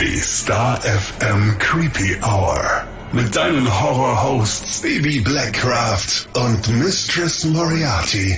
Die Star FM Creepy Hour. Mit deinen Horror-Hosts Baby Blackcraft und Mistress Moriarty.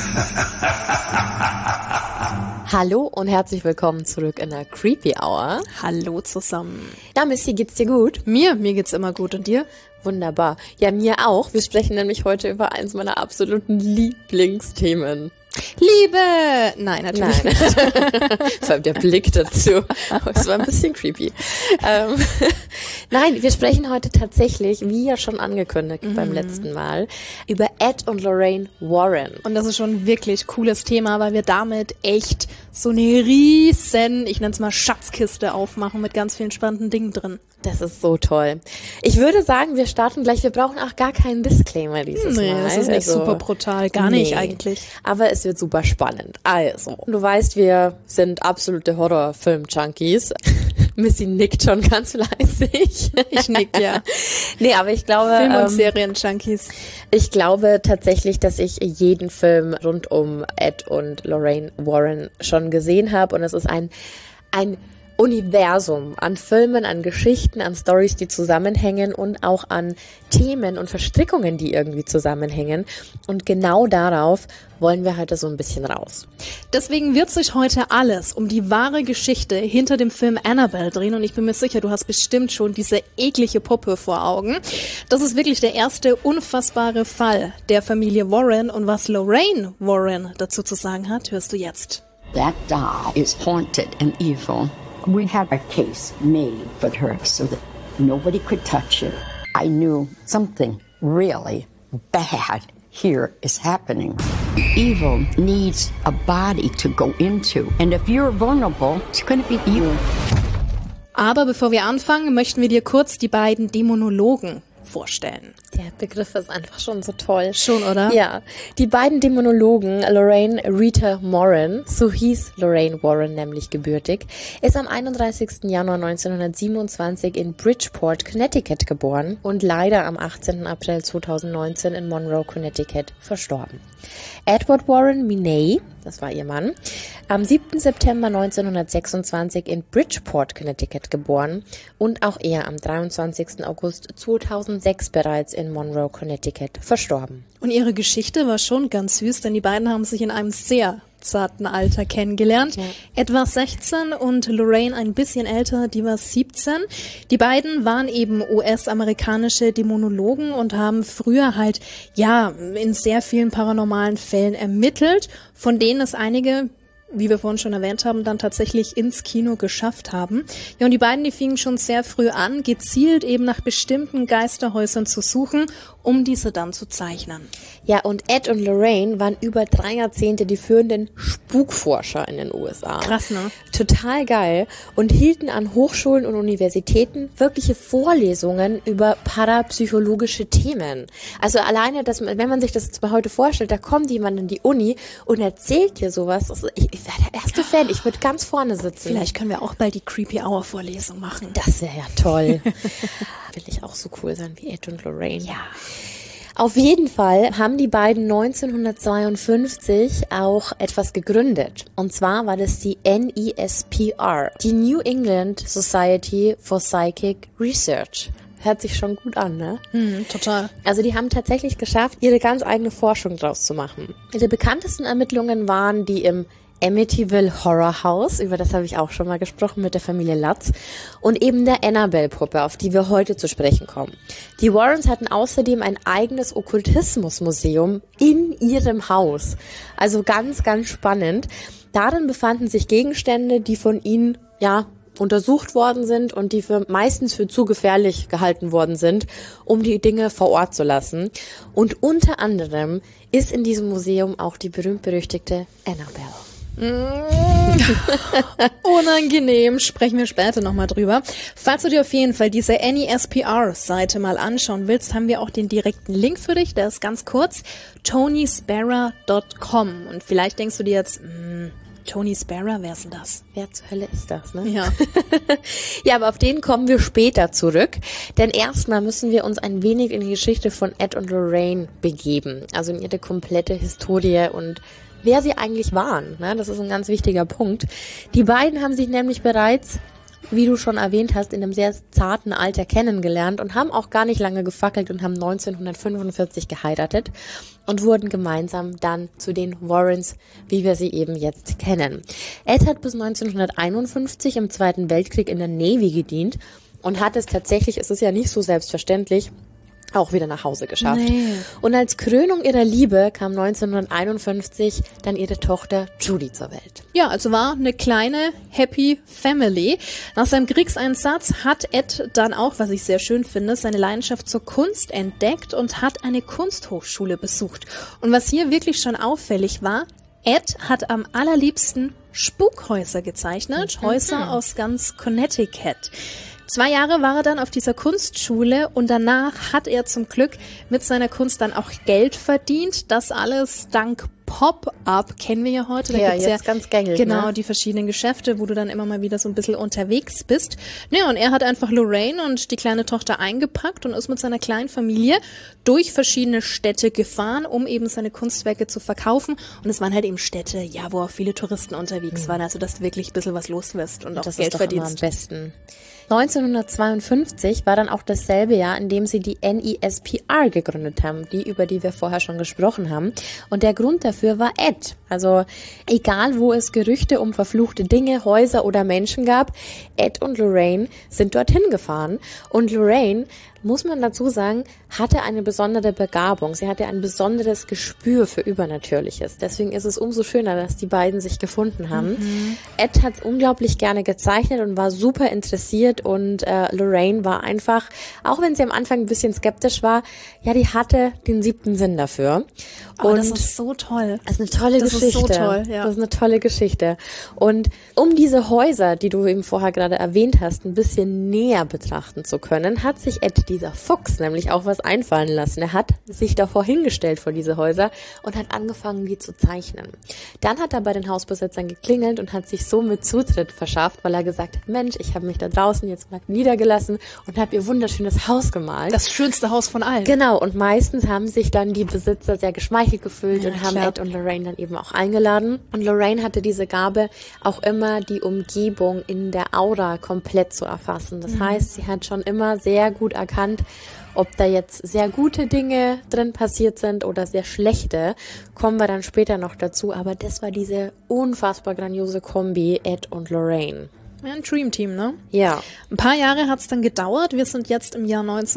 Hallo und herzlich willkommen zurück in der Creepy Hour. Hallo zusammen. Ja, Missy, geht's dir gut? Mir geht's immer gut. Und dir? Wunderbar. Ja, mir auch. Wir sprechen nämlich heute über eins meiner absoluten Lieblingsthemen. Liebe! Nein, natürlich nicht. Vor allem der Blick dazu. Es war ein bisschen creepy. Nein, wir sprechen heute tatsächlich, wie ja schon angekündigt beim letzten Mal, über Ed und Lorraine Warren. Und das ist schon ein wirklich cooles Thema, weil wir damit echt so eine riesen, ich nenne es mal Schatzkiste aufmachen mit ganz vielen spannenden Dingen drin. Das ist so toll. Ich würde sagen, wir starten gleich. Wir brauchen auch gar keinen Disclaimer dieses Mal. Das ist nicht super brutal. Gar nicht eigentlich. Aber es wird super spannend. Also, du weißt, wir sind absolute Horrorfilm-Junkies. Missy nickt schon ganz fleißig. Ich nick, ja. Nee, aber ich glaube... Film- und Serien-Junkies. Ich glaube tatsächlich, dass ich jeden Film rund um Ed und Lorraine Warren schon gesehen habe. Und es ist ein Universum an Filmen, an Geschichten, an Stories, die zusammenhängen und auch an Themen und Verstrickungen, die irgendwie zusammenhängen. Und genau darauf wollen wir heute so ein bisschen raus. Deswegen wird sich heute alles um die wahre Geschichte hinter dem Film Annabelle drehen. Und ich bin mir sicher, du hast bestimmt schon diese eklige Puppe vor Augen. Das ist wirklich der erste unfassbare Fall der Familie Warren. Und was Lorraine Warren dazu zu sagen hat, hörst du jetzt. That doll is haunted and evil. We had a case made for her so that nobody could touch it. I knew something really bad here is happening. Evil needs a body to go into. And if you're vulnerable, it's going to be you. Aber bevor wir anfangen, möchten wir dir kurz die beiden Dämonologen vorstellen. Der Begriff ist einfach schon so toll. Schon, oder? Ja. Die beiden Dämonologen, Lorraine Rita Warren, so hieß Lorraine Warren nämlich gebürtig, ist am 31. Januar 1927 in Bridgeport, Connecticut geboren und leider am 18. April 2019 in Monroe, Connecticut verstorben. Edward Warren Miney, das war ihr Mann, am 7. September 1926 in Bridgeport, Connecticut geboren und auch er am 23. August 2006 bereits in Monroe, Connecticut verstorben. Und ihre Geschichte war schon ganz süß, denn die beiden haben sich in einem sehr zarten Alter kennengelernt. Ja. Etwa 16 und Lorraine ein bisschen älter, die war 17. Die beiden waren eben US-amerikanische Dämonologen und haben früher halt, ja, in sehr vielen paranormalen Fällen ermittelt, von denen es einige, wie wir vorhin schon erwähnt haben, dann tatsächlich ins Kino geschafft haben. Ja, und die beiden, die fingen schon sehr früh an, gezielt eben nach bestimmten Geisterhäusern zu suchen, um diese dann zu zeichnen. Ja, und Ed und Lorraine waren über 3 Jahrzehnte die führenden Spukforscher in den USA. Krass, ne? Total geil. Und hielten an Hochschulen und Universitäten wirkliche Vorlesungen über parapsychologische Themen. Also alleine, wenn man sich das jetzt mal heute vorstellt, da kommt jemand in die Uni und erzählt dir sowas. Also ich wäre der erste Fan. Ich würde ganz vorne sitzen. Vielleicht können wir auch bald die Creepy Hour Vorlesung machen. Das wäre ja toll. Will ich auch so cool sein wie Ed und Lorraine. Ja. Auf jeden Fall haben die beiden 1952 auch etwas gegründet. Und zwar war das die NESPR, die New England Society for Psychic Research. Hört sich schon gut an, ne? Total. Also die haben tatsächlich geschafft, ihre ganz eigene Forschung draus zu machen. Ihre bekanntesten Ermittlungen waren die im Amityville Horror House, über das habe ich auch schon mal gesprochen mit der Familie Lutz, und eben der Annabelle-Puppe, auf die wir heute zu sprechen kommen. Die Warrens hatten außerdem ein eigenes Okkultismusmuseum in ihrem Haus. Also ganz, ganz spannend. Darin befanden sich Gegenstände, die von ihnen, ja, untersucht worden sind und die meistens für zu gefährlich gehalten worden sind, um die Dinge vor Ort zu lassen. Und unter anderem ist in diesem Museum auch die berühmt-berüchtigte Annabelle. Unangenehm, sprechen wir später nochmal drüber. Falls du dir auf jeden Fall diese NESPR-Seite mal anschauen willst, haben wir auch den direkten Link für dich, der ist ganz kurz, tonysparrow.com. Und vielleicht denkst du dir jetzt, Tony Sparrow, wer ist denn das? Wer zur Hölle ist das, ne? Ja. Ja, aber auf den kommen wir später zurück. Denn erstmal müssen wir uns ein wenig in die Geschichte von Ed und Lorraine begeben. Also in ihre komplette Historie und wer sie eigentlich waren. Ne? Das ist ein ganz wichtiger Punkt. Die beiden haben sich nämlich bereits wie du schon erwähnt hast, in einem sehr zarten Alter kennengelernt und haben auch gar nicht lange gefackelt und haben 1945 geheiratet und wurden gemeinsam dann zu den Warrens, wie wir sie eben jetzt kennen. Ed hat bis 1951 im Zweiten Weltkrieg in der Navy gedient und hat es tatsächlich, es ist ja nicht so selbstverständlich, auch wieder nach Hause geschafft. Nee. Und als Krönung ihrer Liebe kam 1951 dann ihre Tochter Judy zur Welt. Ja, also war eine kleine Happy Family. Nach seinem Kriegseinsatz hat Ed dann auch, was ich sehr schön finde, seine Leidenschaft zur Kunst entdeckt und hat eine Kunsthochschule besucht. Und was hier wirklich schon auffällig war, Ed hat am allerliebsten Spukhäuser gezeichnet, Häuser aus ganz Connecticut. 2 Jahre war er dann auf dieser Kunstschule und danach hat er zum Glück mit seiner Kunst dann auch Geld verdient. Das alles dank Pop-Up kennen wir ja heute. Da ja, gibt's jetzt ganz gängig. Genau, ne? Die verschiedenen Geschäfte, wo du dann immer mal wieder so ein bisschen unterwegs bist. Ja, und er hat einfach Lorraine und die kleine Tochter eingepackt und ist mit seiner kleinen Familie durch verschiedene Städte gefahren, um eben seine Kunstwerke zu verkaufen. Und es waren halt eben Städte, ja, wo auch viele Touristen unterwegs waren, also dass du wirklich ein bisschen was los wirst und auch das Geld ist doch verdienst. Immer am besten. 1952 war dann auch dasselbe Jahr, in dem sie die NESPR gegründet haben, über die wir vorher schon gesprochen haben. Und der Grund dafür war Ed. Also egal, wo es Gerüchte um verfluchte Dinge, Häuser oder Menschen gab, Ed und Lorraine sind dorthin gefahren. Und Lorraine, muss man dazu sagen, hatte eine besondere Begabung. Sie hatte ein besonderes Gespür für Übernatürliches. Deswegen ist es umso schöner, dass die beiden sich gefunden haben. Ed hat unglaublich gerne gezeichnet und war super interessiert und Lorraine war einfach, auch wenn sie am Anfang ein bisschen skeptisch war, ja, die hatte den 7. Sinn dafür. Und das ist so toll. Das ist eine tolle Geschichte. Das ist so toll, ja. Das ist eine tolle Geschichte. Und um diese Häuser, die du eben vorher gerade erwähnt hast, ein bisschen näher betrachten zu können, hat sich Ed, dieser Fuchs, nämlich auch was einfallen lassen. Er hat sich davor hingestellt vor diese Häuser und hat angefangen, die zu zeichnen. Dann hat er bei den Hausbesitzern geklingelt und hat sich somit Zutritt verschafft, weil er gesagt hat, Mensch, ich habe mich da draußen jetzt mal niedergelassen und habe ihr wunderschönes Haus gemalt. Das schönste Haus von allen. Genau, und meistens haben sich dann die Besitzer sehr geschmeichelt gefühlt und haben Ed und Lorraine dann eben auch eingeladen. Und Lorraine hatte diese Gabe, auch immer die Umgebung in der Aura komplett zu erfassen. Das heißt, sie hat schon immer sehr gut erkannt, ob da jetzt sehr gute Dinge drin passiert sind oder sehr schlechte, kommen wir dann später noch dazu. Aber das war diese unfassbar grandiose Kombi, Ed und Lorraine. Ja, ein Dream-Team, ne? Ja. Ein paar Jahre hat's dann gedauert. Wir sind jetzt im Jahr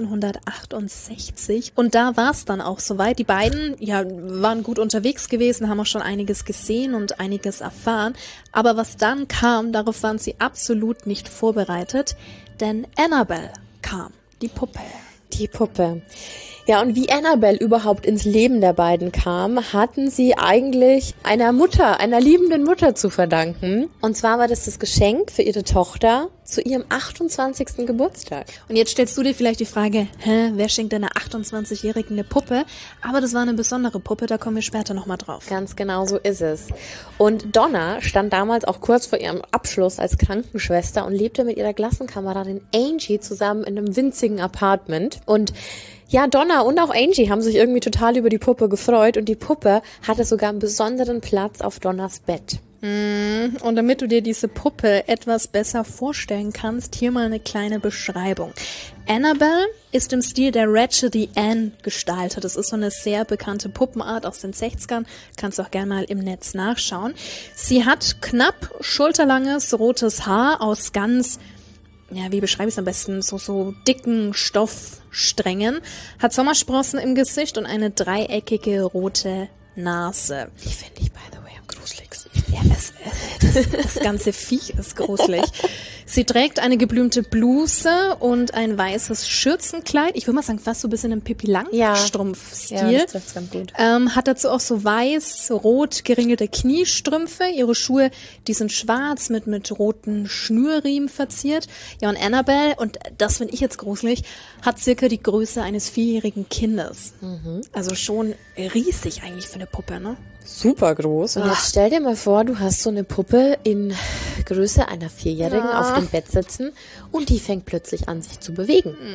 1968 und da war's dann auch soweit. Die beiden, ja, waren gut unterwegs gewesen, haben auch schon einiges gesehen und einiges erfahren. Aber was dann kam, darauf waren sie absolut nicht vorbereitet, denn Annabelle kam, die Puppe. Die Puppe. Ja, und wie Annabelle überhaupt ins Leben der beiden kam, hatten sie eigentlich einer Mutter, einer liebenden Mutter zu verdanken. Und zwar war das Geschenk für ihre Tochter zu ihrem 28. Geburtstag. Und jetzt stellst du dir vielleicht die Frage, wer schenkt einer 28-Jährigen eine Puppe? Aber das war eine besondere Puppe, da kommen wir später nochmal drauf. Ganz genau so ist es. Und Donna stand damals auch kurz vor ihrem Abschluss als Krankenschwester und lebte mit ihrer Klassenkameradin Angie zusammen in einem winzigen Apartment. Und ja, Donna und auch Angie haben sich irgendwie total über die Puppe gefreut und die Puppe hatte sogar einen besonderen Platz auf Donnas Bett. Und damit du dir diese Puppe etwas besser vorstellen kannst, hier mal eine kleine Beschreibung. Annabelle ist im Stil der Raggedy Ann gestaltet. Das ist so eine sehr bekannte Puppenart aus den 60ern. Kannst du auch gerne mal im Netz nachschauen. Sie hat knapp schulterlanges rotes Haar aus ganz, ja, wie beschreibe ich es am besten, so dicken Stoffsträngen, hat Sommersprossen im Gesicht und eine dreieckige rote Nase. Die finde ich, by the way, am gruseligsten. Ja, das ganze Viech ist gruselig. Sie trägt eine geblümte Bluse und ein weißes Schürzenkleid. Ich würde mal sagen, fast so ein bisschen im Pippi-Langstrumpf-Stil. Ja, das trifft's ganz gut. Hat dazu auch so weiß-rot geringelte Kniestrümpfe. Ihre Schuhe, die sind schwarz mit roten Schnürriemen verziert. Ja, und Annabelle, und das finde ich jetzt gruselig, hat circa die Größe eines 4-jährigen Kindes. Also schon riesig eigentlich für eine Puppe, ne? Super groß. Und jetzt stell dir mal vor, du hast so eine Puppe in Größe einer 4-Jährigen auf dem Bett sitzen und die fängt plötzlich an, sich zu bewegen.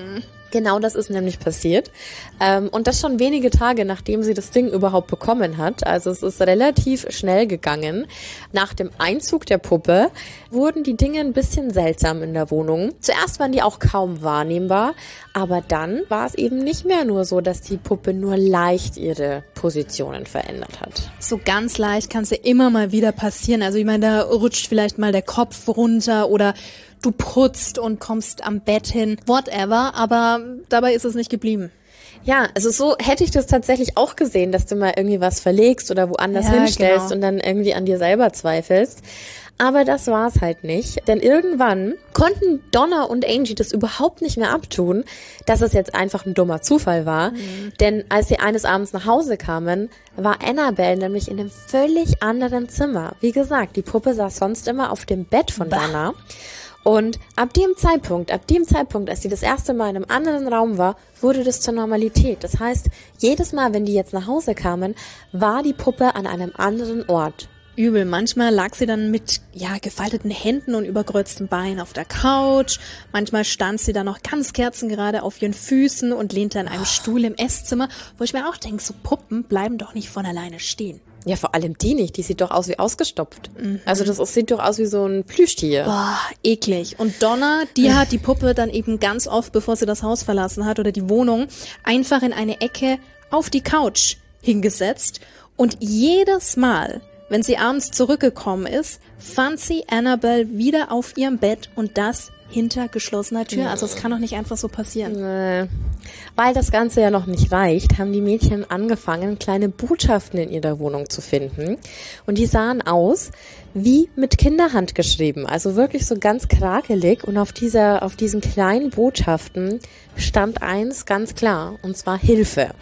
Genau das ist nämlich passiert. Und das schon wenige Tage, nachdem sie das Ding überhaupt bekommen hat. Also es ist relativ schnell gegangen. Nach dem Einzug der Puppe wurden die Dinge ein bisschen seltsam in der Wohnung. Zuerst waren die auch kaum wahrnehmbar, aber dann war es eben nicht mehr nur so, dass die Puppe nur leicht ihre Positionen verändert hat. So ganz leicht kann es ja immer mal wieder passieren. Also ich meine, da rutscht vielleicht mal der Kopf runter oder du putzt und kommst am Bett hin, whatever, aber dabei ist es nicht geblieben. Ja, also so hätte ich das tatsächlich auch gesehen, dass du mal irgendwie was verlegst oder woanders hinstellst und dann irgendwie an dir selber zweifelst. Aber das war's halt nicht, denn irgendwann konnten Donna und Angie das überhaupt nicht mehr abtun, dass es jetzt einfach ein dummer Zufall war. Denn als sie eines Abends nach Hause kamen, war Annabelle nämlich in einem völlig anderen Zimmer. Wie gesagt, die Puppe saß sonst immer auf dem Bett von Donna. Und ab dem Zeitpunkt, als sie das erste Mal in einem anderen Raum war, wurde das zur Normalität. Das heißt, jedes Mal, wenn die jetzt nach Hause kamen, war die Puppe an einem anderen Ort. Übel. Manchmal lag sie dann mit gefalteten Händen und überkreuzten Beinen auf der Couch. Manchmal stand sie dann noch ganz kerzengerade auf ihren Füßen und lehnte an einem Stuhl im Esszimmer, wo ich mir auch denke, so Puppen bleiben doch nicht von alleine stehen. Ja, vor allem die nicht. Die sieht doch aus wie ausgestopft. Also sieht doch aus wie so ein Plüschtier. Boah, eklig. Und Donna, die hat die Puppe dann eben ganz oft, bevor sie das Haus verlassen hat oder die Wohnung, einfach in eine Ecke auf die Couch hingesetzt. Und jedes Mal, wenn sie abends zurückgekommen ist, fand sie Annabelle wieder auf ihrem Bett und das hinter geschlossener Tür. Also es kann doch nicht einfach so passieren. Weil das Ganze ja noch nicht reicht, haben die Mädchen angefangen, kleine Botschaften in ihrer Wohnung zu finden. Und die sahen aus wie mit Kinderhand geschrieben. Also wirklich so ganz krakelig. Und auf diesen kleinen Botschaften stand eins ganz klar. Und zwar Hilfe.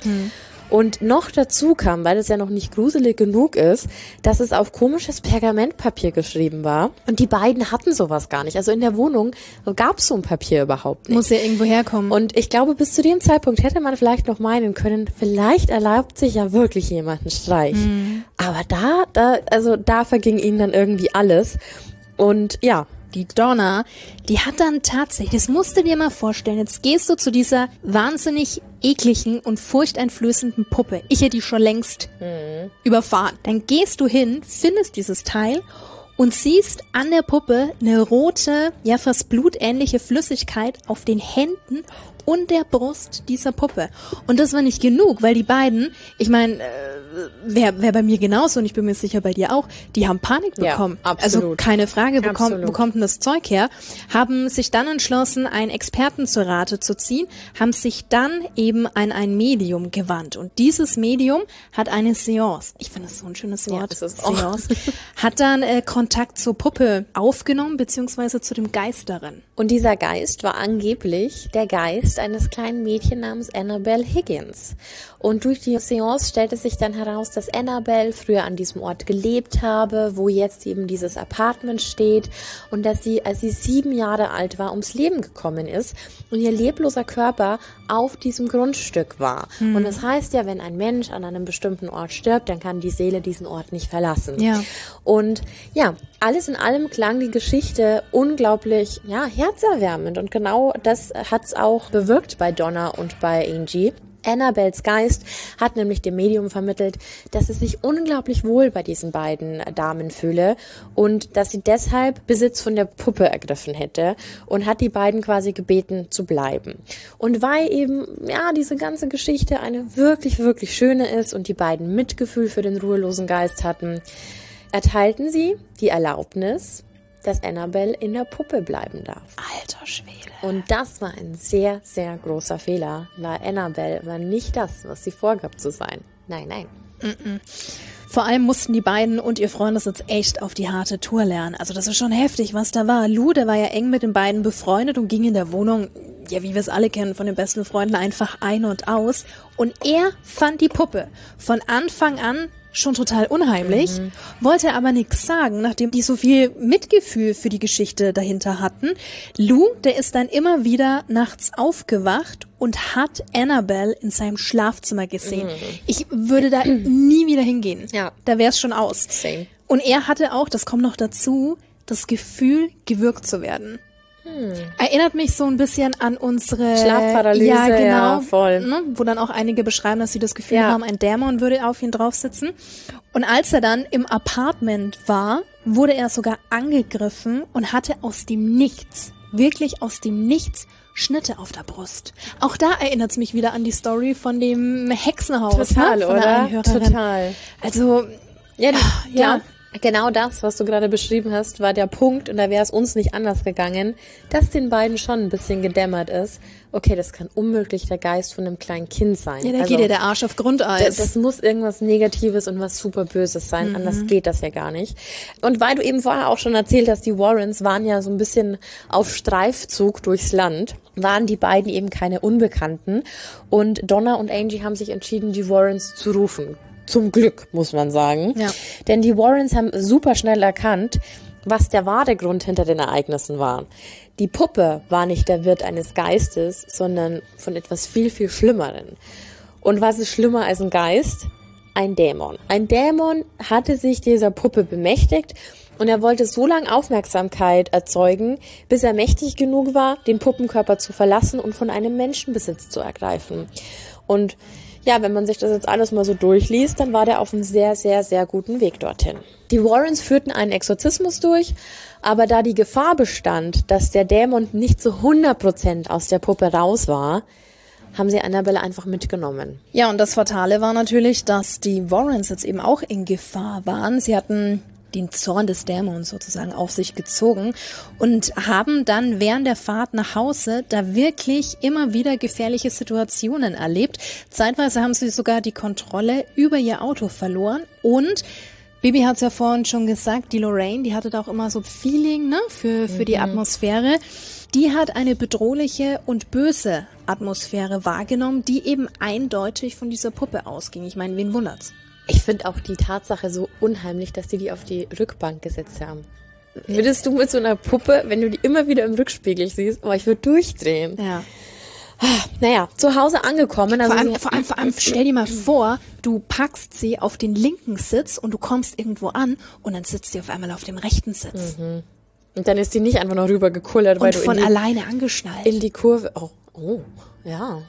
Und noch dazu kam, weil es ja noch nicht gruselig genug ist, dass es auf komisches Pergamentpapier geschrieben war. Und die beiden hatten sowas gar nicht. Also in der Wohnung gab es so ein Papier überhaupt nicht. Muss ja irgendwo herkommen. Und ich glaube, bis zu dem Zeitpunkt hätte man vielleicht noch meinen können, vielleicht erlaubt sich ja wirklich jemand einen Streich. Aber da verging ihnen dann irgendwie alles. Und ja, die Donna, die hat dann tatsächlich, das musst du dir mal vorstellen, jetzt gehst du zu dieser wahnsinnig ekligen und furchteinflößenden Puppe. Ich hätte die schon längst überfahren. Dann gehst du hin, findest dieses Teil und siehst an der Puppe eine rote, ja fast blutähnliche Flüssigkeit auf den Händen und der Brust dieser Puppe. Und das war nicht genug, weil die beiden, ich meine, wär bei mir genauso und ich bin mir sicher bei dir auch, die haben Panik bekommen. Ja, absolut. Also keine Frage, wo kommt denn das Zeug her? Haben sich dann entschlossen, einen Experten zur Rate zu ziehen, haben sich dann eben an ein Medium gewandt. Und dieses Medium hat eine Seance. Ich finde das so ein schönes Wort. Ja, das ist Seance. Hat dann Kontakt zur Puppe aufgenommen, beziehungsweise zu dem Geist darin. Und dieser Geist war angeblich der Geist eines kleinen Mädchen namens Annabelle Higgins. Und durch die Seance stellte sich dann heraus, dass Annabelle früher an diesem Ort gelebt habe, wo jetzt eben dieses Apartment steht und dass sie, als sie 7 Jahre alt war, ums Leben gekommen ist und ihr lebloser Körper auf diesem Grundstück war. Und das heißt ja, wenn ein Mensch an einem bestimmten Ort stirbt, dann kann die Seele diesen Ort nicht verlassen. Ja. Und ja, alles in allem klang die Geschichte unglaublich, herzerwärmend. Und genau das hat's auch bewirkt bei Donna und bei Angie. Annabelles Geist hat nämlich dem Medium vermittelt, dass sie sich unglaublich wohl bei diesen beiden Damen fühle und dass sie deshalb Besitz von der Puppe ergriffen hätte und hat die beiden quasi gebeten zu bleiben. Und weil eben, diese ganze Geschichte eine wirklich, wirklich schöne ist und die beiden Mitgefühl für den ruhelosen Geist hatten, erteilten sie die Erlaubnis, dass Annabelle in der Puppe bleiben darf. Alter Schwede. Und das war ein sehr, sehr großer Fehler, weil Annabelle war nicht das, was sie vorgab zu sein. Nein. Vor allem mussten die beiden und ihr Freund das jetzt echt auf die harte Tour lernen. Also das ist schon heftig, was da war. Lou, der war ja eng mit den beiden befreundet und ging in der Wohnung, ja wie wir es alle kennen, von den besten Freunden einfach ein und aus. Und er fand die Puppe von Anfang an schon total unheimlich, wollte aber nichts sagen, nachdem die so viel Mitgefühl für die Geschichte dahinter hatten. Lou, der ist dann immer wieder nachts aufgewacht und hat Annabelle in seinem Schlafzimmer gesehen. Ich würde da nie wieder hingehen. Ja. Da wäre es schon aus. Same. Und er hatte auch, das kommt noch dazu, das Gefühl, gewürgt zu werden. Erinnert mich so ein bisschen an unsere Schlafparalyse, ja, genau, ja, voll. Ne, wo dann auch einige beschreiben, dass sie das Gefühl haben, ein Dämon würde auf ihn drauf sitzen. Und als er dann im Apartment war, wurde er sogar angegriffen und hatte aus dem Nichts, wirklich aus dem Nichts, Schnitte auf der Brust. Auch da erinnert es mich wieder an die Story von dem Hexenhaus. Total, ne? Von oder? der Einhörerin. Total. Also, Ja. Genau das, was du gerade beschrieben hast, war der Punkt, und da wäre es uns nicht anders gegangen, dass den beiden schon ein bisschen gedämmert ist. Okay, das kann unmöglich der Geist von einem kleinen Kind sein. Ja, da geht ja der Arsch auf Grundeis. Das muss irgendwas Negatives und was super Böses sein, anders geht das ja gar nicht. Und weil du eben vorher auch schon erzählt hast, die Warrens waren ja so ein bisschen auf Streifzug durchs Land, waren die beiden eben keine Unbekannten, und Donna und Angie haben sich entschieden, die Warrens zu rufen. Zum Glück, muss man sagen. Ja. Denn die Warrens haben super schnell erkannt, was der wahre Grund hinter den Ereignissen war. Die Puppe war nicht der Wirt eines Geistes, sondern von etwas viel, viel Schlimmeren. Und was ist schlimmer als ein Geist? Ein Dämon. Ein Dämon hatte sich dieser Puppe bemächtigt, und er wollte so lange Aufmerksamkeit erzeugen, bis er mächtig genug war, den Puppenkörper zu verlassen und von einem Menschen Besitz zu ergreifen. Und ja, wenn man sich das jetzt alles mal so durchliest, dann war der auf einem sehr, sehr, sehr guten Weg dorthin. Die Warrens führten einen Exorzismus durch, aber da die Gefahr bestand, dass der Dämon nicht zu 100% aus der Puppe raus war, haben sie Annabelle einfach mitgenommen. Ja, und das Fatale war natürlich, dass die Warrens jetzt eben auch in Gefahr waren. Sie hatten den Zorn des Dämons sozusagen auf sich gezogen und haben dann während der Fahrt nach Hause da wirklich immer wieder gefährliche Situationen erlebt. Zeitweise haben sie sogar die Kontrolle über ihr Auto verloren, und Bibi hat es ja vorhin schon gesagt, die Lorraine, die hatte da auch immer so Feeling, ne, für die Atmosphäre. Die hat eine bedrohliche und böse Atmosphäre wahrgenommen, die eben eindeutig von dieser Puppe ausging. Ich meine, wen wundert's? Ich finde auch die Tatsache so unheimlich, dass die auf die Rückbank gesetzt haben. Würdest du mit so einer Puppe, wenn du die immer wieder im Rückspiegel siehst, ich würde durchdrehen. Ja. Naja, zu Hause angekommen. Also Vor allem, stell dir mal vor, du packst sie auf den linken Sitz und du kommst irgendwo an und dann sitzt sie auf einmal auf dem rechten Sitz. Und dann ist die nicht einfach noch rübergekullert, weil Und du von alleine angeschnallt. in die Kurve... Oh, ja...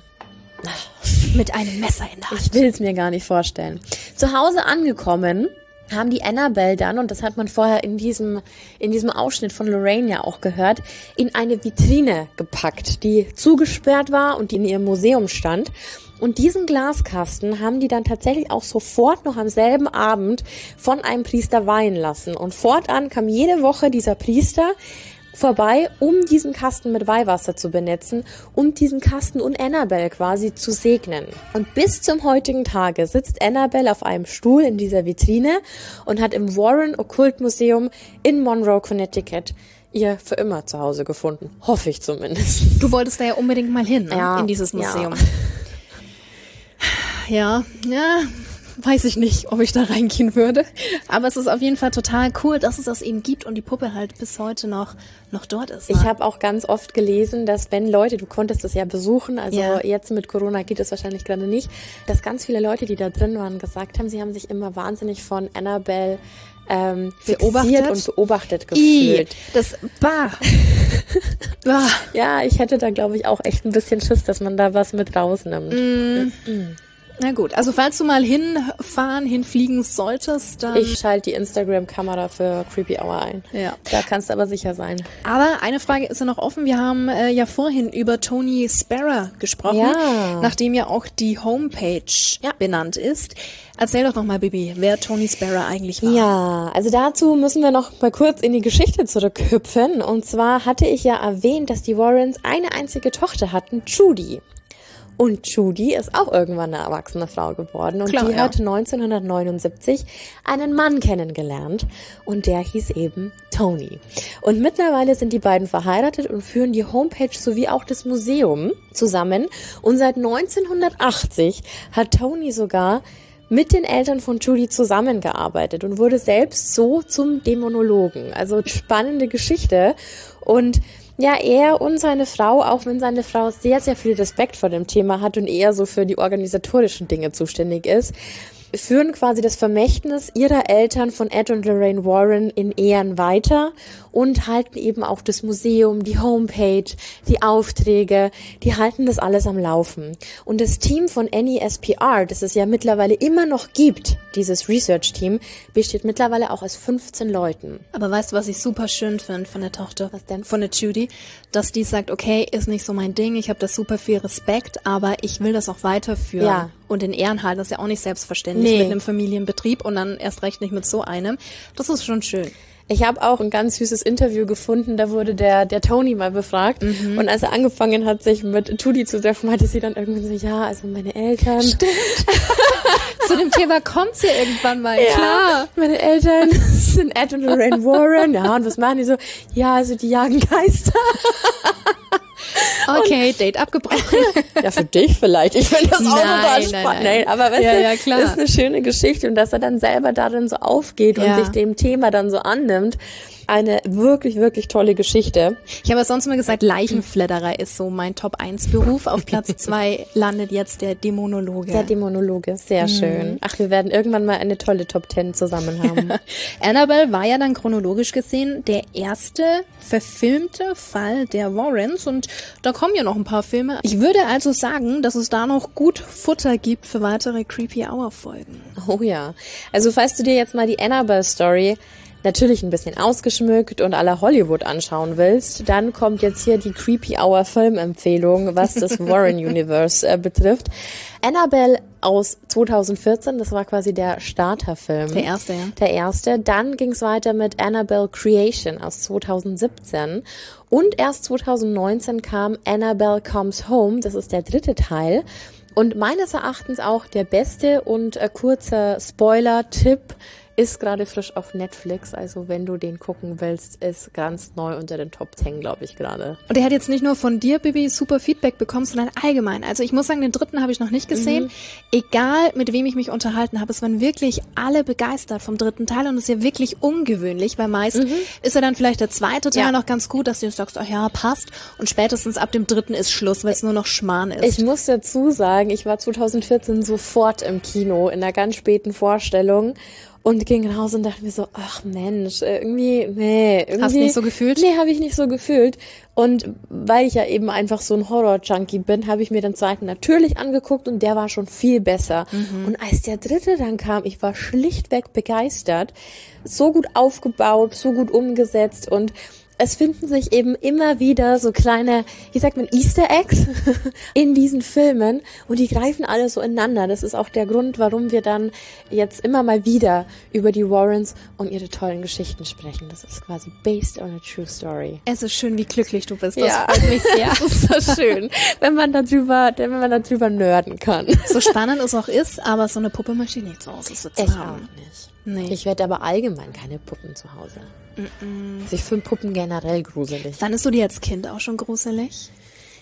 Mit einem Messer in der Hand. Ich will es mir gar nicht vorstellen. Zu Hause angekommen haben die Annabelle dann, und das hat man vorher in diesem Ausschnitt von Lorraine ja auch gehört, in eine Vitrine gepackt, die zugesperrt war und die in ihrem Museum stand. Und diesen Glaskasten haben die dann tatsächlich auch sofort noch am selben Abend von einem Priester weihen lassen. Und fortan kam jede Woche dieser Priester vorbei, um diesen Kasten mit Weihwasser zu benetzen und diesen Kasten und Annabelle quasi zu segnen. Und bis zum heutigen Tage sitzt Annabelle auf einem Stuhl in dieser Vitrine und hat im Warren Occult Museum in Monroe, Connecticut ihr für immer zu Hause gefunden. Hoffe ich zumindest. Du wolltest da ja unbedingt mal hin, ne? Ja, In dieses Museum. Ja. Ja, weiß ich nicht, ob ich da reingehen würde. Aber es ist auf jeden Fall total cool, dass es das eben gibt und die Puppe halt bis heute noch dort ist. Ne? Ich habe auch ganz oft gelesen, dass wenn Leute, du konntest das ja besuchen, also jetzt mit Corona geht es wahrscheinlich gerade nicht, dass ganz viele Leute, die da drin waren, gesagt haben, sie haben sich immer wahnsinnig von Annabelle fixiert und beobachtet gefühlt. Ja, ich hätte da, glaube ich, auch echt ein bisschen Schiss, dass man da was mit rausnimmt. Na gut, also falls du mal hinfliegen solltest, dann... Ich schalte die Instagram-Kamera für Creepy Hour ein. Ja. Da kannst du aber sicher sein. Aber eine Frage ist ja noch offen. Wir haben ja vorhin über Tony Sparrow gesprochen, nachdem ja auch die Homepage benannt ist. Erzähl doch noch mal, Bibi, wer Tony Sparrow eigentlich war. Ja, also dazu müssen wir noch mal kurz in die Geschichte zurückhüpfen. Und zwar hatte ich ja erwähnt, dass die Warrens eine einzige Tochter hatten, Judy. Und Judy ist auch irgendwann eine erwachsene Frau geworden. Und die hat 1979 einen Mann kennengelernt. Und der hieß eben Tony. Und mittlerweile sind die beiden verheiratet und führen die Homepage sowie auch das Museum zusammen. Und seit 1980 hat Tony sogar mit den Eltern von Judy zusammengearbeitet und wurde selbst so zum Dämonologen. Also spannende Geschichte. Und ja, er und seine Frau, auch wenn seine Frau sehr, sehr viel Respekt vor dem Thema hat und eher so für die organisatorischen Dinge zuständig ist, führen quasi das Vermächtnis ihrer Eltern von Ed und Lorraine Warren in Ehren weiter und halten eben auch das Museum, die Homepage, die Aufträge, die halten das alles am Laufen. Und das Team von NESPR, das es ja mittlerweile immer noch gibt, dieses Research-Team, besteht mittlerweile auch aus 15 Leuten. Aber weißt du, was ich super schön finde von der Tochter? Was denn? Von der Judy, dass die sagt, okay, ist nicht so mein Ding, ich habe das super viel Respekt, aber ich will das auch weiterführen. Ja. Und in Ehren halten, das ist ja auch nicht selbstverständlich mit einem Familienbetrieb und dann erst recht nicht mit so einem. Das ist schon schön. Ich habe auch ein ganz süßes Interview gefunden, da wurde der Tony mal befragt und als er angefangen hat, sich mit Judy zu treffen, hatte sie dann irgendwann so, ja, also meine Eltern. Stimmt. Zu dem Thema kommt's ja irgendwann mal, Ja, klar. meine Eltern sind Ed und Lorraine Warren. Ja, und was machen die so? Ja, also die jagen Geister. Okay, Date abgebrochen. Ja, für dich vielleicht. Ich finde das auch total spannend. Nein. Aber weißt Ja, du, ja, klar. ist eine schöne Geschichte und dass er dann selber darin so aufgeht und Ja. sich dem Thema dann so annimmt. Eine wirklich, wirklich tolle Geschichte. Ich habe sonst mal gesagt, Leichenfledderer ist so mein Top-1-Beruf. Auf Platz 2 landet jetzt der Dämonologe. Der Dämonologe, sehr schön. Ach, wir werden irgendwann mal eine tolle Top 10 zusammen haben. Annabelle war ja dann chronologisch gesehen der erste verfilmte Fall der Warrens und da kommen ja noch ein paar Filme. Ich würde also sagen, dass es da noch gut Futter gibt für weitere Creepy Hour Folgen. Oh ja. Also falls du dir jetzt mal die Annabelle-Story natürlich ein bisschen ausgeschmückt und à la Hollywood anschauen willst, dann kommt jetzt hier die Creepy Hour Filmempfehlung, was das Warren Universe betrifft. Annabelle aus 2014, das war quasi der Starterfilm. Der erste, ja. Der erste. Dann ging es weiter mit Annabelle Creation aus 2017. Und erst 2019 kam Annabelle Comes Home, das ist der dritte Teil. Und meines Erachtens auch der beste und kurzer Spoiler-Tipp ist gerade frisch auf Netflix, also wenn du den gucken willst, ist ganz neu unter den Top 10, glaube ich, gerade. Und er hat jetzt nicht nur von dir, Bibi, super Feedback bekommen, sondern allgemein. Also ich muss sagen, den dritten habe ich noch nicht gesehen. Egal, mit wem ich mich unterhalten habe, es waren wirklich alle begeistert vom dritten Teil und es ist ja wirklich ungewöhnlich, weil meist ist ja dann vielleicht der zweite Teil noch ganz gut, dass du sagst, ach ja, passt und spätestens ab dem dritten ist Schluss, weil es nur noch Schmarrn ist. Ich muss dazu sagen, ich war 2014 sofort im Kino in einer ganz späten Vorstellung und ging raus und dachte mir so, ach Mensch, irgendwie. Hast du nicht so gefühlt? Nee, habe ich nicht so gefühlt. Und weil ich ja eben einfach so ein Horror-Junkie bin, habe ich mir den zweiten natürlich angeguckt und der war schon viel besser. Und als der dritte dann kam, ich war schlichtweg begeistert. So gut aufgebaut, so gut umgesetzt und es finden sich eben immer wieder so kleine, wie sagt man, Easter Eggs in diesen Filmen und die greifen alle so ineinander. Das ist auch der Grund, warum wir dann jetzt immer mal wieder über die Warrens und ihre tollen Geschichten sprechen. Das ist quasi based on a true story. Es ist schön, wie glücklich du bist. Das Ja. freut mich sehr. Das ist so schön, wenn man darüber nerden kann. So spannend es auch ist, aber so eine Puppe möchte ich nicht zu Hause sitzen Ich haben. auch nicht. Nee. Ich werde aber allgemein keine Puppen zu Hause. Also ich finde Puppen generell gruselig. Fandest du die als Kind auch schon gruselig?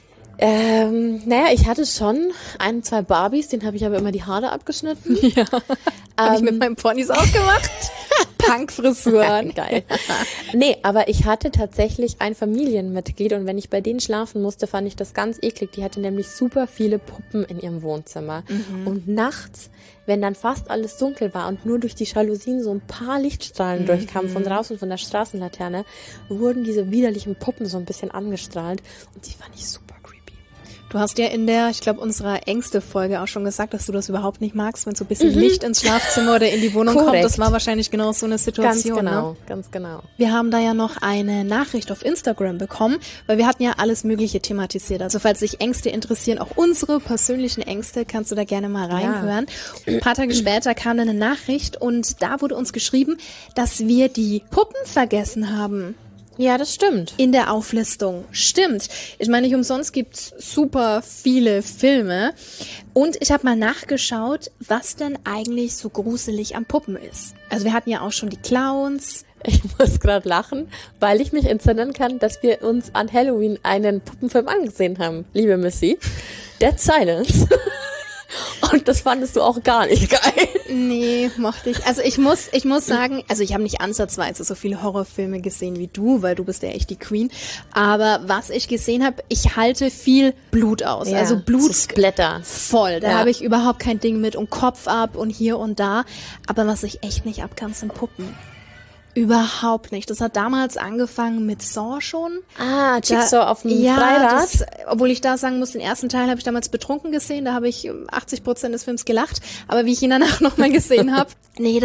Naja, ich hatte schon 1, 2 Barbies, denen habe ich aber immer die Haare abgeschnitten. Ja. Habe ich mit meinen Ponys auch gemacht. Punkfrisuren. Geil. Nee, aber ich hatte tatsächlich ein Familienmitglied und wenn ich bei denen schlafen musste, fand ich das ganz eklig. Die hatte nämlich super viele Puppen in ihrem Wohnzimmer. Und nachts, wenn dann fast alles dunkel war und nur durch die Jalousien so ein paar Lichtstrahlen durchkamen von draußen von der Straßenlaterne, wurden diese widerlichen Puppen so ein bisschen angestrahlt und die fand ich super creepy. Du hast ja in der, ich glaube, unserer engste Folge auch schon gesagt, dass du das überhaupt nicht magst, wenn so ein bisschen Licht ins Schlafzimmer oder in die Wohnung kommt. Korrekt. Das war wahrscheinlich genau so eine Situation. Ne? Ganz genau. Wir haben da ja noch eine Nachricht auf Instagram bekommen, weil wir hatten ja alles Mögliche thematisiert. Also falls dich Ängste interessieren, auch unsere persönlichen Ängste, kannst du da gerne mal reinhören. Ein paar Tage später kam dann eine Nachricht und da wurde uns geschrieben, dass wir die Puppen vergessen haben. Ja, das stimmt. In der Auflistung. Stimmt. Ich meine, nicht umsonst gibt's super viele Filme. Und ich habe mal nachgeschaut, was denn eigentlich so gruselig an Puppen ist. Also wir hatten ja auch schon die Clowns. Ich muss gerade lachen, weil ich mich entsinnen kann, dass wir uns an Halloween einen Puppenfilm angesehen haben, liebe Missy. Dead Silence. Und das fandest du auch gar nicht geil. Nee, mochte ich. Also ich muss sagen, also ich habe nicht ansatzweise so viele Horrorfilme gesehen wie du, weil du bist ja echt die Queen. Aber was ich gesehen habe, ich halte viel Blut aus. Ja, also Blut so Splatter. voll. Da Ja. habe ich überhaupt kein Ding mit und Kopf ab und hier und da. Aber was ich echt nicht ab kann, sind Puppen. Überhaupt nicht. Das hat damals angefangen mit Saw schon. Ah, Jigsaw auf dem Dreirad. Obwohl ich da sagen muss, den ersten Teil habe ich damals betrunken gesehen, da habe ich 80% des Films gelacht. Aber wie ich ihn danach nochmal gesehen habe, nee,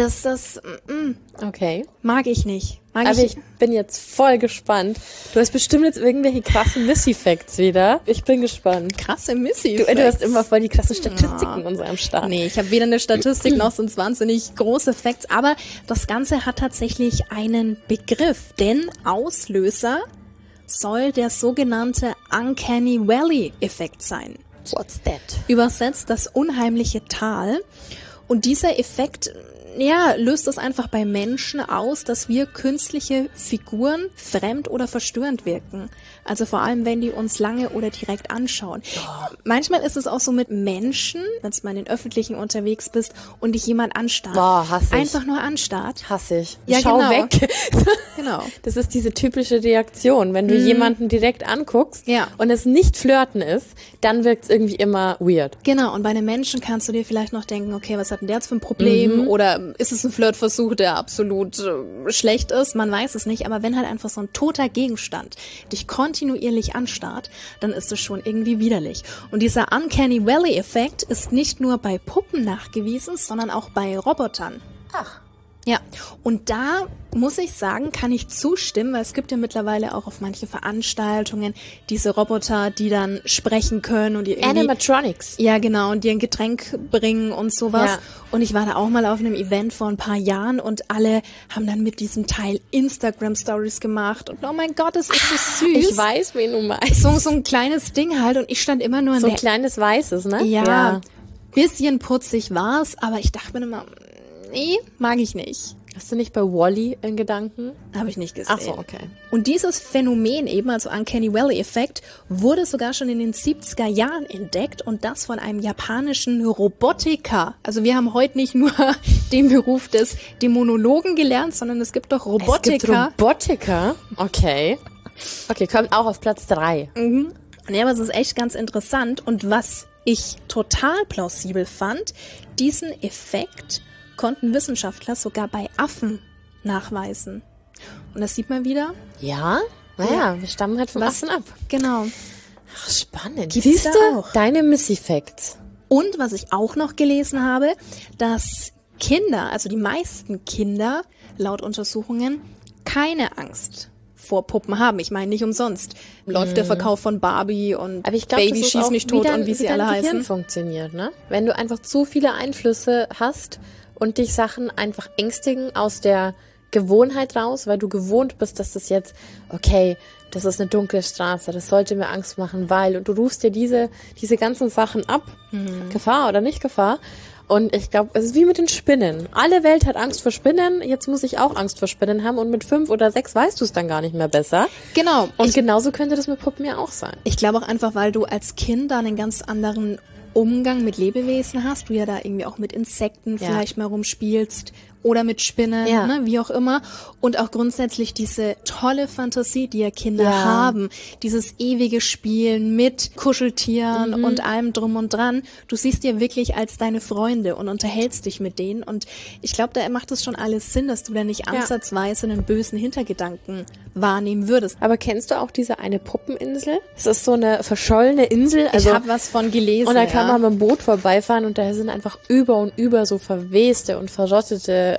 Okay. mag ich nicht. Aber ich bin jetzt voll gespannt. Du hast bestimmt jetzt irgendwelche krassen Missy-Facts wieder. Ich bin gespannt. Krasse Missy-Facts. Du hast immer voll die krassen Statistiken in unserem Start. Nee, ich habe weder eine Statistik noch sonst wahnsinnig große Facts. Aber das Ganze hat tatsächlich einen Begriff. Denn Auslöser soll der sogenannte Uncanny Valley-Effekt sein. What's that? Übersetzt das unheimliche Tal. Und dieser Effekt, ja, löst es einfach bei Menschen aus, dass wir künstliche Figuren fremd oder verstörend wirken. Also vor allem, wenn die uns lange oder direkt anschauen. Oh. Manchmal ist es auch so mit Menschen, wenn du mal in den Öffentlichen unterwegs bist und dich jemand anstarrt. Boah, hasse ich. Einfach nur anstarrt. Hasse ich. Ja, Schau genau. weg. Genau. Das ist diese typische Reaktion. Wenn du jemanden direkt anguckst und es nicht flirten ist, dann wirkt es irgendwie immer weird. Genau, und bei einem Menschen kannst du dir vielleicht noch denken, okay, was hat denn der jetzt für ein Problem? Oder ist es ein Flirtversuch, der absolut schlecht ist? Man weiß es nicht, aber wenn halt einfach so ein toter Gegenstand dich kontinuierlich anstarrt, dann ist es schon irgendwie widerlich. Und dieser Uncanny Valley-Effekt ist nicht nur bei Puppen nachgewiesen, sondern auch bei Robotern. Ach. Ja, und da muss ich sagen, kann ich zustimmen, weil es gibt ja mittlerweile auch auf manche Veranstaltungen diese Roboter, die dann sprechen können und die irgendwie... Animatronics. Ja, genau, und dir ein Getränk bringen und sowas. Ja. Und ich war da auch mal auf einem Event vor ein paar Jahren und alle haben dann mit diesem Teil Instagram-Stories gemacht und oh mein Gott, das ist so süß. Ich weiß, wen du meinst. So ein kleines Ding halt und ich stand immer nur in So ein der... kleines Weißes, ne? Ja, bisschen putzig war's, aber ich dachte mir immer... Nee, mag ich nicht. Hast du nicht bei Wall-E in Gedanken? Habe ich nicht gesehen. Ach so, okay. Und dieses Phänomen eben, also Uncanny Valley-Effekt, wurde sogar schon in den 70er Jahren entdeckt und das von einem japanischen Robotiker. Also wir haben heute nicht nur den Beruf des Dämonologen gelernt, sondern es gibt doch Robotiker. Es gibt Robotiker? Okay. Okay, kommt auch auf Platz 3. Ja, aber es ist echt ganz interessant und was ich total plausibel fand, diesen Effekt konnten Wissenschaftler sogar bei Affen nachweisen. Und das sieht man wieder. Ja? Naja, wir stammen halt vom Affen ab. Genau. Ach, spannend. Gibt's Siehst da du? auch? Deine Missy-Facts. Und was ich auch noch gelesen habe, dass Kinder, also die meisten Kinder, laut Untersuchungen, keine Angst vor Puppen haben. Ich meine, nicht umsonst läuft der Verkauf von Barbie und Aber ich glaub, Baby das ist schießt auch, mich tot wie und wie sie dein alle Gehirn heißen. funktioniert, ne? Wenn du einfach zu viele Einflüsse hast und dich Sachen einfach ängstigen aus der Gewohnheit raus, weil du gewohnt bist, dass das jetzt, okay, das ist eine dunkle Straße, das sollte mir Angst machen, weil, und du rufst dir diese ganzen Sachen ab, Gefahr oder nicht Gefahr. Und ich glaube, es ist wie mit den Spinnen. Alle Welt hat Angst vor Spinnen, jetzt muss ich auch Angst vor Spinnen haben und mit 5 oder 6 weißt du es dann gar nicht mehr besser. Genau. Und genauso könnte das mit Puppen ja auch sein. Ich glaube auch einfach, weil du als Kind da einen ganz anderen Umgang mit Lebewesen hast, du ja da irgendwie auch mit Insekten vielleicht mal rumspielst oder mit Spinnen, ne, wie auch immer. Und auch grundsätzlich diese tolle Fantasie, die ja Kinder haben, dieses ewige Spielen mit Kuscheltieren und allem drum und dran. Du siehst dir wirklich als deine Freunde und unterhältst dich mit denen. Und ich glaube, da macht es schon alles Sinn, dass du da nicht ansatzweise einen bösen Hintergedanken wahrnehmen würdest. Aber kennst du auch diese eine Puppeninsel? Das ist so eine verschollene Insel. Also, ich habe was von gelesen. Und da kann man mit dem Boot vorbeifahren und da sind einfach über und über so verweste und verrottete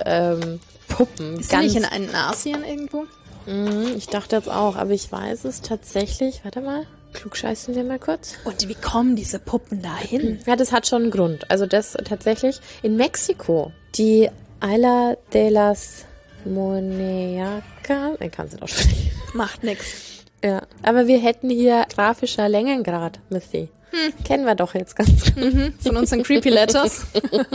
Puppen. Ist die nicht in Asien irgendwo? Ich dachte jetzt auch, aber ich weiß es tatsächlich. Warte mal, klugscheißen wir mal kurz. Und wie kommen diese Puppen dahin? Ja, das hat schon einen Grund. Also das tatsächlich in Mexiko. Die Isla de las Moneyacas. Ich kann es nicht aussprechen. Macht nix. Ja, aber wir hätten hier grafischer Längengrad, Missy. Kennen wir doch jetzt ganz gut. Von unseren Creepy Letters.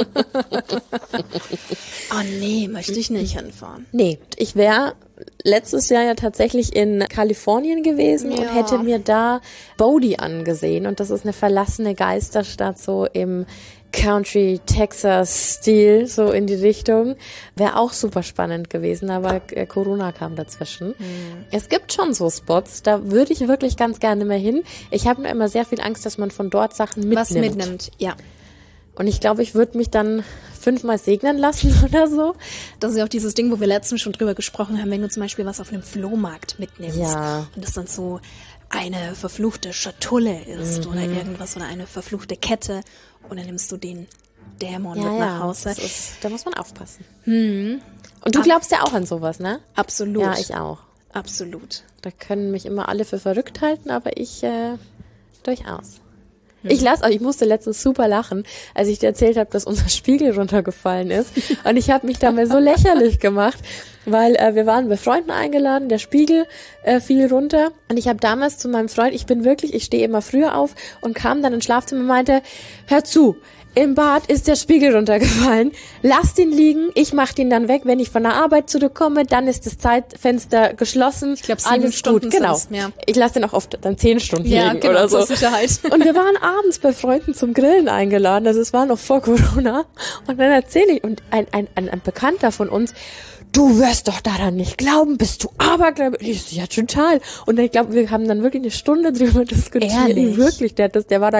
Oh nee, möchte ich nicht hinfahren. Nee, ich wäre letztes Jahr ja tatsächlich in Kalifornien gewesen und hätte mir da Bodie angesehen. Und das ist eine verlassene Geisterstadt so im Country, Texas-Stil, so in die Richtung. Wäre auch super spannend gewesen, aber Corona kam dazwischen. Es gibt schon so Spots, da würde ich wirklich ganz gerne mal hin. Ich habe nur immer sehr viel Angst, dass man von dort Sachen mitnimmt. Was mitnimmt, ja. Und ich glaube, ich würde mich dann 5-mal segnen lassen oder so. Das ist ja auch dieses Ding, wo wir letztens schon drüber gesprochen haben, wenn du zum Beispiel was auf einem Flohmarkt mitnimmst. Ja. Und das dann so eine verfluchte Schatulle ist oder irgendwas oder eine verfluchte Kette. Und dann nimmst du den Dämon mit nach Hause. Da muss man aufpassen. Und du glaubst ja auch an sowas, ne? Absolut. Ja, ich auch. Absolut. Da können mich immer alle für verrückt halten, aber ich durchaus. Ich musste letztens super lachen, als ich dir erzählt habe, dass unser Spiegel runtergefallen ist. Und ich habe mich dabei so lächerlich gemacht, weil wir waren bei Freunden eingeladen, der Spiegel fiel runter. Und ich habe damals zu meinem Freund, ich stehe immer früher auf und kam dann ins Schlafzimmer und meinte, hör zu, im Bad ist der Spiegel runtergefallen. Lasst ihn liegen, ich mach den dann weg. Wenn ich von der Arbeit zurückkomme, dann ist das Zeitfenster geschlossen. Ich glaube, 7 Stunden gut. Genau. Ja. Ich lasse den auch oft dann 10 Stunden Ja, liegen genau, oder so. zur Sicherheit. Und wir waren abends bei Freunden zum Grillen eingeladen. Also es war noch vor Corona. Und dann erzähle ich, und ein Bekannter von uns, du wirst doch daran nicht glauben, bist du abergläubisch? Ich so, ja, total. Und ich glaube, wir haben dann wirklich eine Stunde drüber diskutiert. Ehrlich? Wirklich, der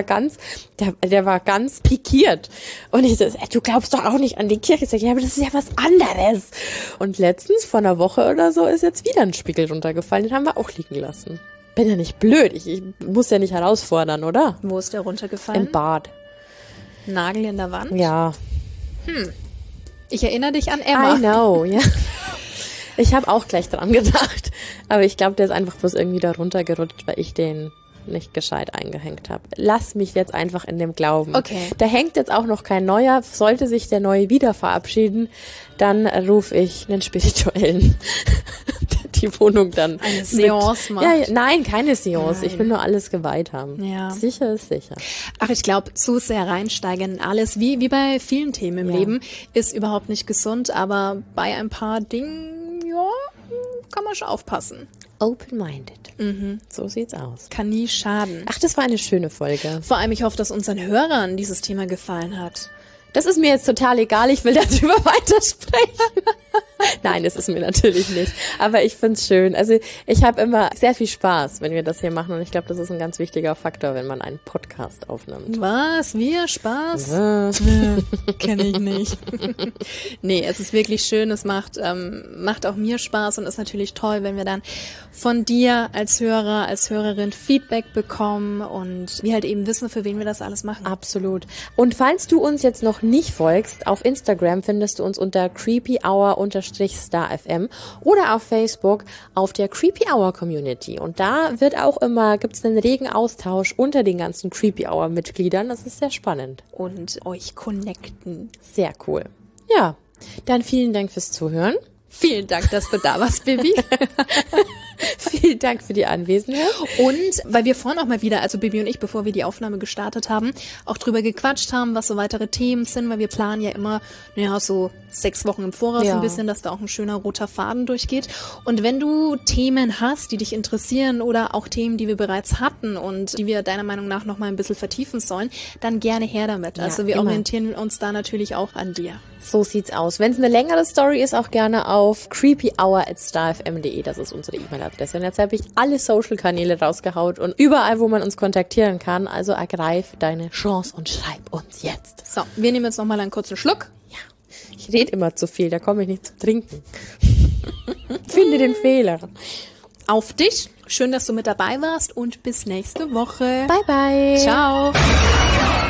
war ganz pikiert. Und ich so, du glaubst doch auch nicht an die Kirche. Ich sag, ja, aber das ist ja was anderes. Und letztens, vor einer Woche oder so, ist jetzt wieder ein Spiegel runtergefallen. Den haben wir auch liegen lassen. Bin ja nicht blöd. Ich muss ja nicht herausfordern, oder? Wo ist der runtergefallen? Im Bad. Nagel in der Wand? Ja. Ich erinnere dich an Emma. I know, ja. Ich habe auch gleich dran gedacht. Aber ich glaube, der ist einfach bloß irgendwie da runtergerutscht, weil ich den nicht gescheit eingehängt habe. Lass mich jetzt einfach in dem Glauben. Okay. Da hängt jetzt auch noch kein neuer. Sollte sich der neue wieder verabschieden, dann rufe ich einen Spirituellen, der die Wohnung dann eine Seance macht. Ja, nein, keine Seance. Ich will nur alles geweiht haben. Ja. Sicher ist sicher. Ach, ich glaube, zu sehr reinsteigen in alles, wie bei vielen Themen im Leben, ist überhaupt nicht gesund, aber bei ein paar Dingen, ja, kann man schon aufpassen. Open-minded. So sieht's aus. Kann nie schaden. Ach, das war eine schöne Folge. Vor allem, ich hoffe, dass unseren Hörern dieses Thema gefallen hat. Das ist mir jetzt total egal, ich will darüber weitersprechen. Nein, das ist mir natürlich nicht. Aber ich find's schön. Also ich habe immer sehr viel Spaß, wenn wir das hier machen. Und ich glaube, das ist ein ganz wichtiger Faktor, wenn man einen Podcast aufnimmt. Was? Wir? Spaß? Kenne ich nicht. Nee, es ist wirklich schön. Es macht auch mir Spaß und ist natürlich toll, wenn wir dann von dir als Hörer, als Hörerin Feedback bekommen und wir halt eben wissen, für wen wir das alles machen. Absolut. Und falls du uns jetzt noch nicht folgst, auf Instagram findest du uns unter creepyhour_starfm oder auf Facebook auf der Creepy Hour Community. Und da gibt's einen regen Austausch unter den ganzen Creepy Hour Mitgliedern. Das ist sehr spannend. Und euch connecten. Sehr cool. Ja, dann vielen Dank fürs Zuhören. Vielen Dank, dass du da warst, Bibi. Vielen Dank für die Anwesenheit. Und weil wir vorhin auch mal wieder, also Bibi und ich, bevor wir die Aufnahme gestartet haben, auch drüber gequatscht haben, was so weitere Themen sind, weil wir planen ja immer, so 6 Wochen im Voraus ein bisschen, dass da auch ein schöner roter Faden durchgeht. Und wenn du Themen hast, die dich interessieren oder auch Themen, die wir bereits hatten und die wir deiner Meinung nach noch mal ein bisschen vertiefen sollen, dann gerne her damit. Ja, also wir immer. orientieren uns da natürlich auch an dir. So sieht's aus. Wenn es eine längere Story ist, auch gerne auf creepyhour@starfm.de. Das ist unsere E-Mail-Adresse. Und jetzt habe ich alle Social-Kanäle rausgehaut und überall, wo man uns kontaktieren kann. Also ergreif deine Chance und schreib uns jetzt. So, wir nehmen jetzt noch mal einen kurzen Schluck. Ja, ich rede immer zu viel, da komme ich nicht zum Trinken. Finde den Fehler. Auf dich. Schön, dass du mit dabei warst und bis nächste Woche. Bye, bye. Ciao.